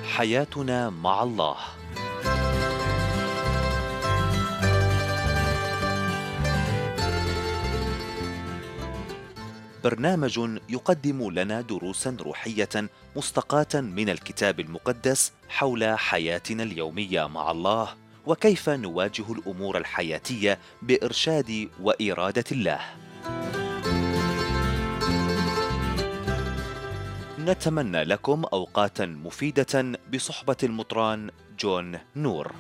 حياتنا مع الله. برنامج يقدم لنا دروسا روحية مستقاة من الكتاب المقدس حول حياتنا اليومية مع الله، وكيف نواجه الأمور الحياتية بإرشاد وإرادة الله. نتمنى لكم أوقاتا مفيدة بصحبة المطران جون نور.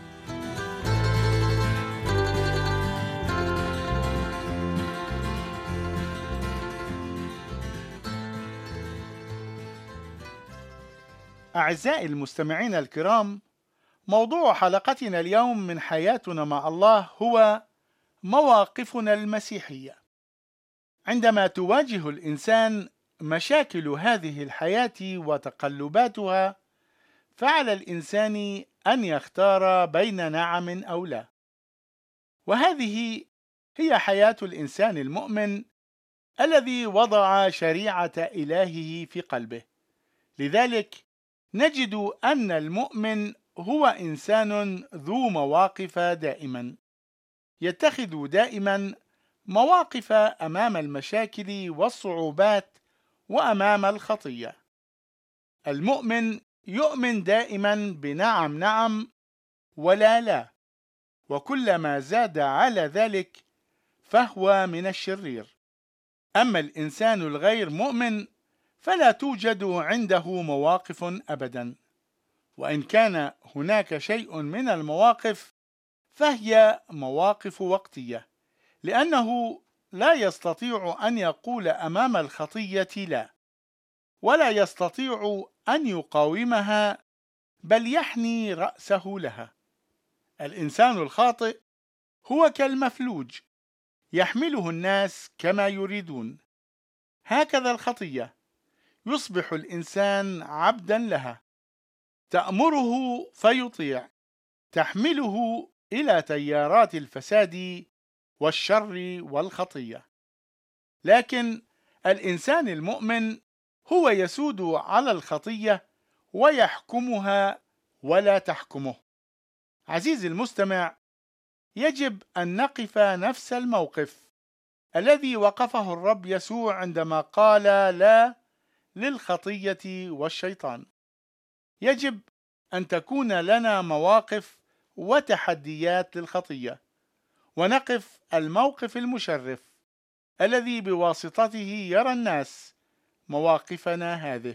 أعزائي المستمعين الكرام، موضوع حلقتنا اليوم من حياتنا مع الله هو مواقفنا المسيحية. عندما تواجه الإنسان مشاكل هذه الحياة وتقلباتها، فعلى الإنسان أن يختار بين نعم أو لا، وهذه هي حياة الإنسان المؤمن الذي وضع شريعة إلهه في قلبه. لذلك نجد أن المؤمن هو إنسان ذو مواقف دائما، يتخذ دائما مواقف أمام المشاكل والصعوبات وأمام الخطية. المؤمن يؤمن دائما بنعم نعم ولا لا، وكلما زاد على ذلك فهو من الشرير. أما الإنسان الغير مؤمن فلا توجد عنده مواقف أبدا، وإن كان هناك شيء من المواقف فهي مواقف وقتية، لأنه لا يستطيع أن يقول أمام الخطية لا، ولا يستطيع أن يقاومها، بل يحني رأسه لها. الإنسان الخاطئ هو كالمفلوج، يحمله الناس كما يريدون. هكذا الخطية، يصبح الإنسان عبدا لها، تأمره فيطيع، تحمله إلى تيارات الفساد والشر والخطية. لكن الإنسان المؤمن هو يسود على الخطية ويحكمها ولا تحكمه. عزيزي المستمع، يجب أن نقف نفس الموقف الذي وقفه الرب يسوع عندما قال لا للخطية والشيطان. يجب أن تكون لنا مواقف وتحديات للخطية، ونقف الموقف المشرف الذي بواسطته يرى الناس مواقفنا هذه.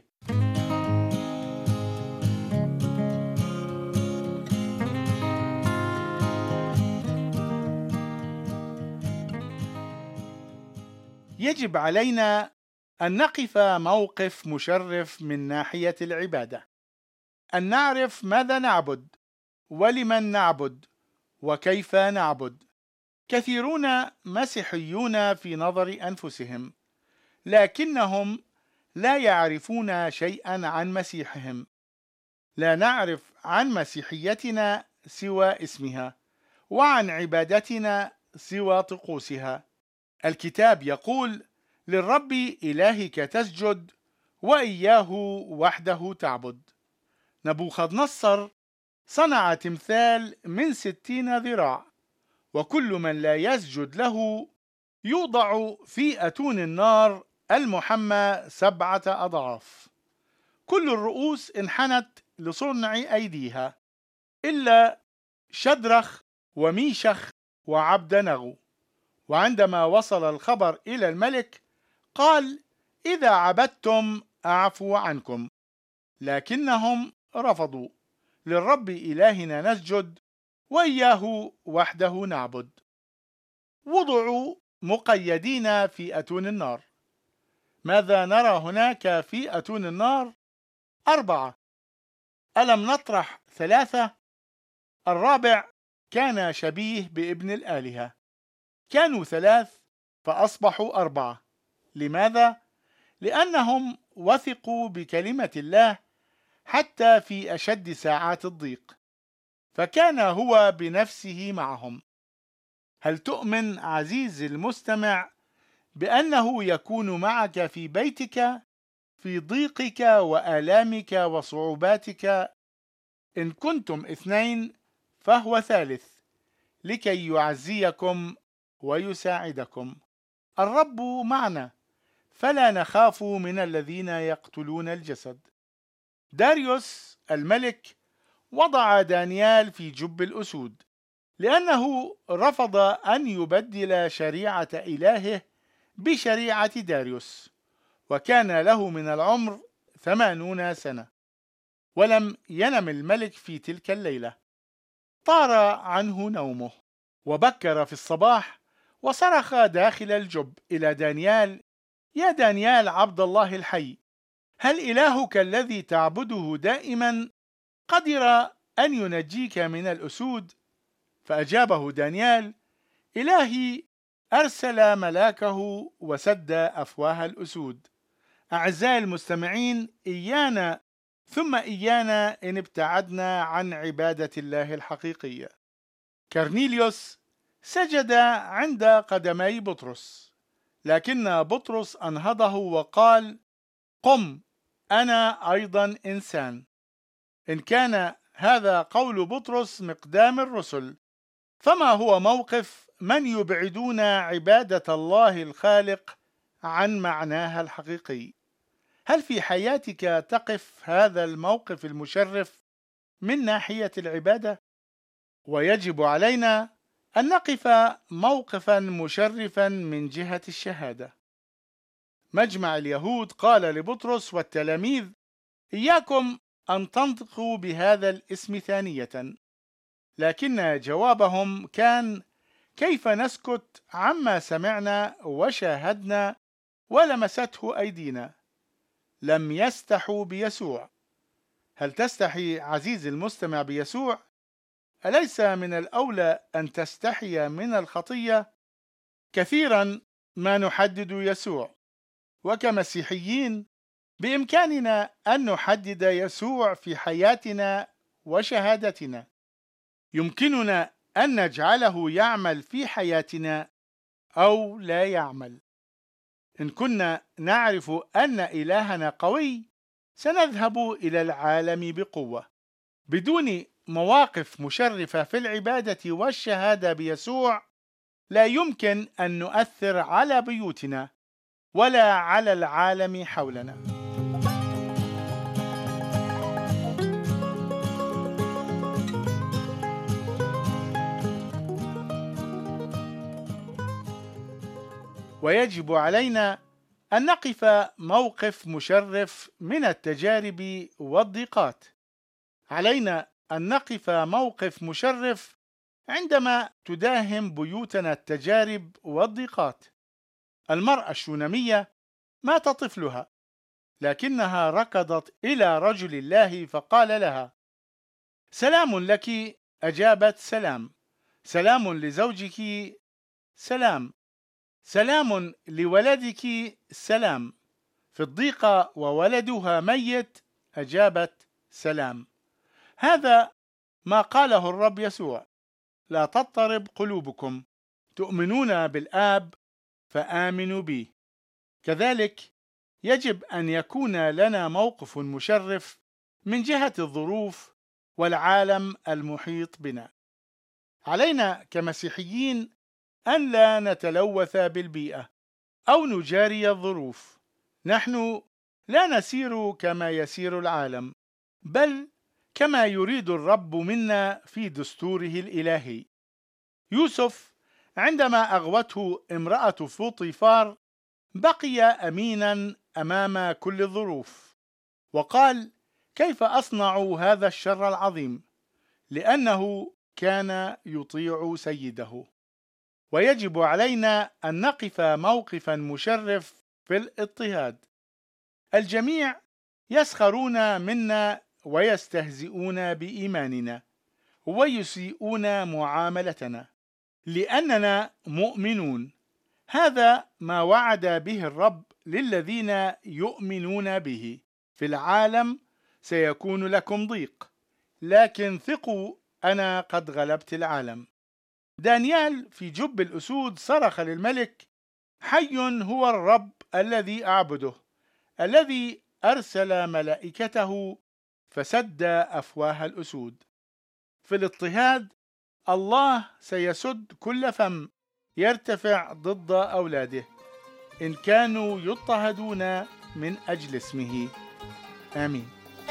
يجب علينا أن نقف موقف مشرف من ناحية العبادة، أن نعرف ماذا نعبد ولمن نعبد وكيف نعبد. كثيرون مسيحيون في نظر أنفسهم، لكنهم لا يعرفون شيئا عن مسيحهم. لا نعرف عن مسيحيتنا سوى اسمها، وعن عبادتنا سوى طقوسها. الكتاب يقول: للرب إلهك تسجد وإياه وحده تعبد. نبوخذ نصر صنع تمثال من 60 ذراع، وكل من لا يسجد له يوضع في أتون النار المحمى 7 أضعاف. كل الرؤوس انحنت لصنع أيديها إلا شدرخ وميشخ وعبدنغو. وعندما وصل الخبر إلى الملك قال: إذا عبدتم أعفو عنكم، لكنهم رفضوا. للرب إلهنا نسجد وإياه وحده نعبد. وضعوا مقيدين في أتون النار. ماذا نرى هناك في أتون النار؟ 4. ألم نطرح 3؟ الرابع كان شبيه بابن الآلهة. كانوا 3 فأصبحوا 4. لماذا؟ لأنهم وثقوا بكلمة الله حتى في أشد ساعات الضيق، فكان هو بنفسه معهم. هل تؤمن عزيزي المستمع بأنه يكون معك في بيتك، في ضيقك وآلامك وصعوباتك، إن كنتم اثنين فهو ثالث، لكي يعزيكم ويساعدكم. الرب معنا، فلا نخاف من الذين يقتلون الجسد. داريوس الملك وضع دانيال في جب الأسود، لأنه رفض أن يبدل شريعة إلهه بشريعة داريوس، وكان له من العمر 80 سنة، ولم ينم الملك في تلك الليلة. طار عنه نومه، وبكر في الصباح وصرخ داخل الجب إلى دانيال: يا دانيال عبد الله الحي، هل إلهك الذي تعبده دائما قدر أن ينجيك من الأسود؟ فأجابه دانيال: إلهي أرسل ملاكه وسد أفواه الأسود. أعزائي المستمعين، إيانا ثم إيانا إن ابتعدنا عن عبادة الله الحقيقية. كرنيليوس سجد عند قدمي بطرس، لكن بطرس أنهضه وقال: قم، أنا أيضا إنسان. إن كان هذا قول بطرس مقدام الرسل، فما هو موقف من يبعدون عبادة الله الخالق عن معناها الحقيقي؟ هل في حياتك تقف هذا الموقف المشرف من ناحية العبادة؟ ويجب علينا أن نقف موقفا مشرفا من جهة الشهادة. مجمع اليهود قال لبطرس والتلاميذ: إياكم أن تنطقوا بهذا الاسم ثانية. لكن جوابهم كان: كيف نسكت عما سمعنا وشاهدنا ولمسته أيدينا؟ لم يستحوا بيسوع. هل تستحي عزيزي المستمع بيسوع؟ أليس من الأولى أن تستحي من الخطية؟ كثيرا ما نحدد يسوع، وكمسيحيين بإمكاننا أن نحدد يسوع في حياتنا وشهادتنا. يمكننا أن نجعله يعمل في حياتنا أو لا يعمل. إن كنا نعرف أن إلهنا قوي، سنذهب إلى العالم بقوة. بدون مواقف مشرفة في العبادة والشهادة بيسوع، لا يمكن أن نؤثر على بيوتنا ولا على العالم حولنا. ويجب علينا أن نقف موقف مشرف من التجارب والضيقات. علينا أن نقف موقف مشرف عندما تداهم بيوتنا التجارب والضيقات. المرأة الشونامية مات طفلها، لكنها ركضت إلى رجل الله فقال لها: سلام لك. أجابت: سلام. سلام لزوجك. سلام. سلام لولدك. سلام. في الضيقة وولدها ميت. أجابت: سلام. هذا ما قاله الرب يسوع: لا تضطرب قلوبكم، تؤمنون بالآب فآمنوا بي. كذلك يجب أن يكون لنا موقف مشرف من جهة الظروف والعالم المحيط بنا. علينا كمسيحيين أن لا نتلوث بالبيئة أو نجاري الظروف. نحن لا نسير كما يسير العالم، بل كما يريد الرب منا في دستوره الإلهي. يوسف عندما أغوته امرأة فوطيفار بقي أمينا أمام كل الظروف، وقال: كيف أصنع هذا الشر العظيم؟ لأنه كان يطيع سيده. ويجب علينا أن نقف موقفا مشرف في الاضطهاد. الجميع يسخرون منا ويستهزئون بإيماننا ويسيئون معاملتنا لأننا مؤمنون. هذا ما وعد به الرب للذين يؤمنون به: في العالم سيكون لكم ضيق، لكن ثقوا، أنا قد غلبت العالم. دانيال في جب الأسود صرخ للملك: حي هو الرب الذي أعبده، الذي أرسل ملائكته فسد أفواه الأسود. في الاضطهاد الله سيسد كل فم يرتفع ضد أولاده إن كانوا يضطهدون من أجل اسمه. آمين.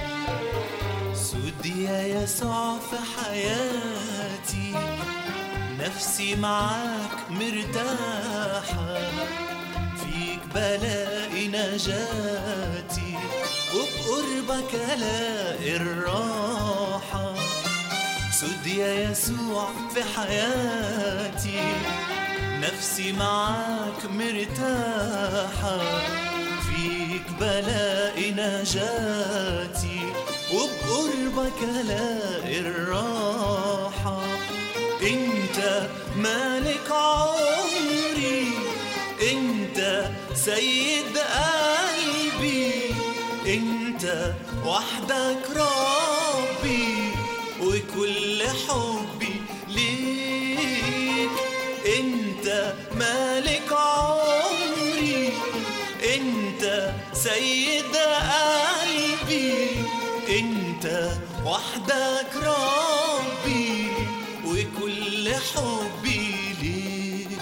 سد يا يسوع في حياتي، نفسي معاك مرتاحة، فيك بلاقي نجاتي، وبقربك ألاقي الراحة. سد يا يسوع في حياتي، نفسي معاك مرتاحة، فيك بلاقي نجاتي، وبقربك ألاقي الراحة. انت مالك عمري، انت سيد قلبي، انت وحدك ربي، وكل حبي ليك. انت مالك عمري، انت سيد قلبي، انت وحدك ربي، وكل حبي ليك.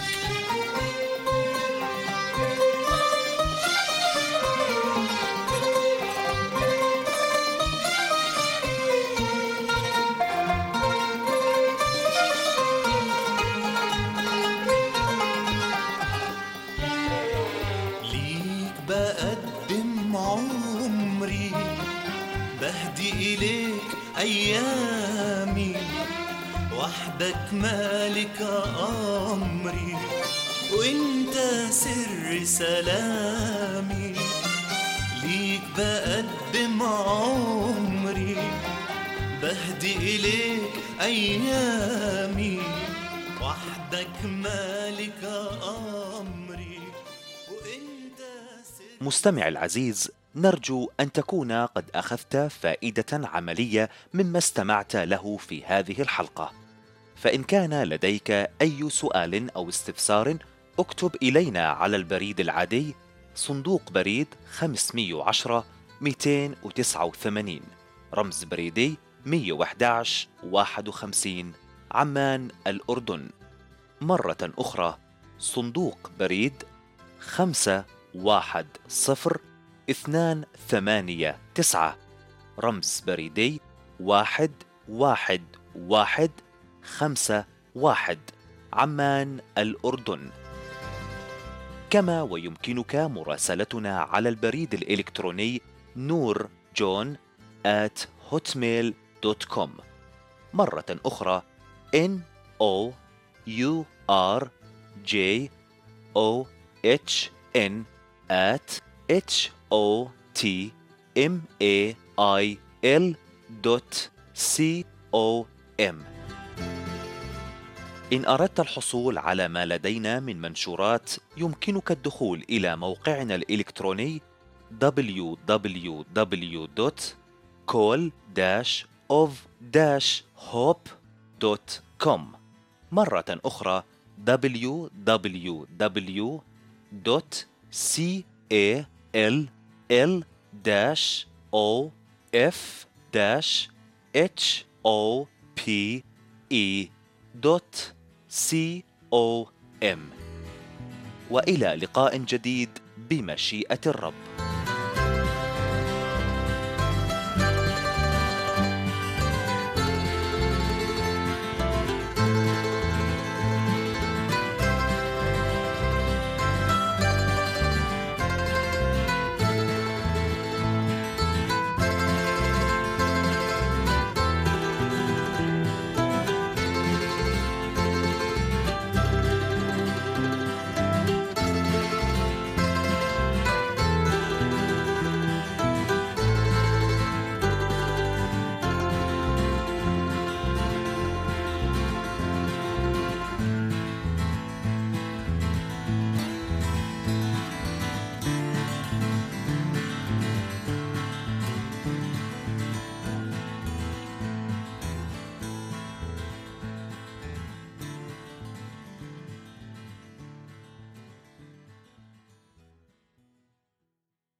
ليك بقدم عمري، بهدي إليك أيامي، وحدك مالك أمري، وإنت سر سلامي. ليك بقدم عمري، بهدي إليك أيامي، وحدك مالك أمري، وإنت سر. مستمع العزيز، نرجو أن تكون قد أخذت فائدة عملية مما استمعت له في هذه الحلقة. فإن كان لديك أي سؤال أو استفسار، اكتب إلينا على البريد العادي صندوق بريد 510 289 رمز بريدي 111 51 عمان الأردن. مرة أخرى، صندوق بريد 510-289 رمز بريدي 11151 عمان الأردن. كما ويمكنك مراسلتنا على البريد الإلكتروني noorjohn@hotmail.com. مرة أخرى nourjohn@hotmail.com. إن أردت الحصول على ما لدينا من منشورات، يمكنك الدخول إلى موقعنا الإلكتروني www.call-of-hope.com. مرة أخرى www.call-of-hope.com. وإلى لقاء جديد بمشيئة الرب.